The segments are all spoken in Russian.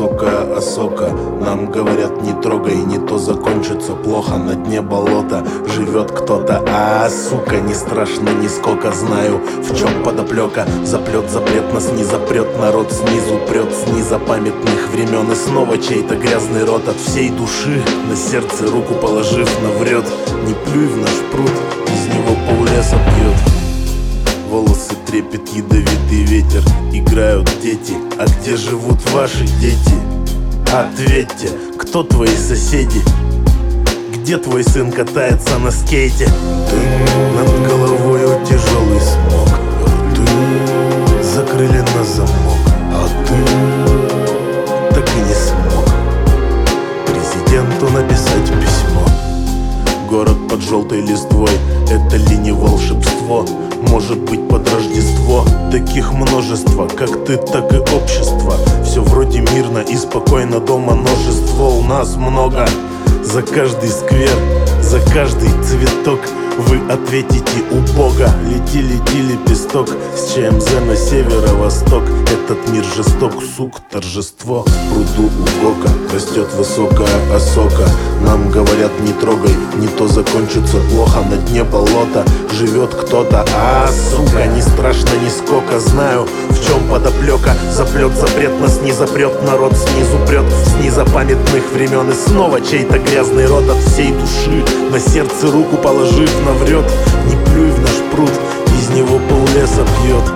высокая осока. Нам говорят, не трогай, не то закончится плохо. На дне болота живет кто-то, сука, не страшно нисколько. Знаю, в чем подоплека. Заплет, запрет нас не запрет. Народ снизу прет, с незапамятных времен. И снова чей-то грязный рот от всей души, на сердце руку положив, наврет. Не плюй в наш пруд, из него поллеса пьет. Волосы трепет ядовитый ветер. Играют дети, а где живут ваши дети? Ответьте, кто твои соседи? Где твой сын катается на скейте? Ты над головою тяжелый смог. Ты закрыли на замок, а ты так и не смог президенту написать письмо. Город под желтой листвой, это ли не волшебство? Может быть, под Рождество. Таких множество, как ты, так и общество. Все вроде мирно и спокойно, дома множество. У нас много. За каждый сквер, за каждый цветок вы ответите у Бога. Лети, лети, лепесток с ЧМЗ на северо-восток. Этот мир жесток, сук, торжество. В пруду у Гока растет высокая осока. Нам говорят, не трогай, не то закончится плохо. На дне болота живет кто-то, сука, не страшно нисколько. Знаю, в чем подоплека. Заплет, запрет нас не запрет. Народ снизу прет, с незапамятных времен. И снова чей-то грязный рот от всей души, на сердце руку положив, наврет. Не плюй в наш пруд, из него поллеса пьет.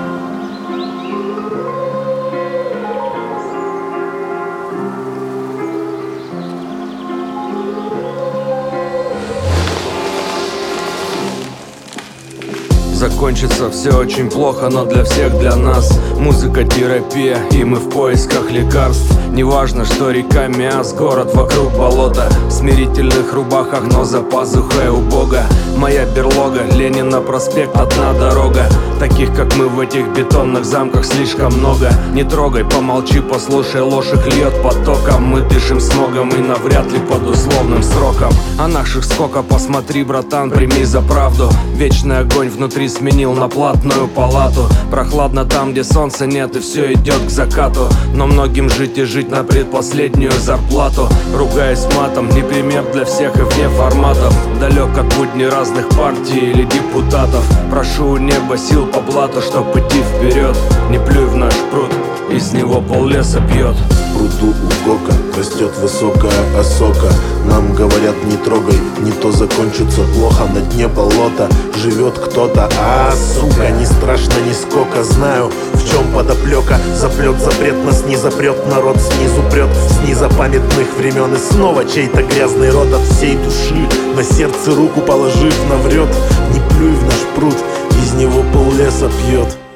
Закончится все очень плохо, но для всех, для нас музыка терапия, и мы в поисках лекарств. Неважно, что река Миас, город вокруг болота. В смирительных рубахах, но за пазухой у Бога. Моя берлога, Ленина проспект, одна дорога. Таких, как мы, в этих бетонных замках слишком много. Не трогай, помолчи, послушай, ложь их льет потоком. Мы дышим смогом и навряд ли под условным сроком. А наших сколько, посмотри, братан, прими за правду. Вечный огонь внутри сменил на платную палату. Прохладно там, где солнца нет, и все идет к закату. Но многим жить и жить на предпоследнюю зарплату. Ругаясь матом, не пример для всех и вне форматов. Далек от будней разных партий или депутатов. Прошу у неба сил по блату, чтоб идти вперед. Не плюй в наш пруд, из него поллеса пьет. В пруду у Гока растет высокая осока. Нам говорят, не трогай, не то закончится плохо. На дне болота живет кто-то, сука, не страшно нисколько. Знаю, в чем подоплека. Заплет, запрет нас не запрет. Народ снизу прет, с незапамятных времен. И снова чей-то грязный рот от всей души, на сердце руку положив, наврет. Не плюй в наш пруд, из него поллеса пьет.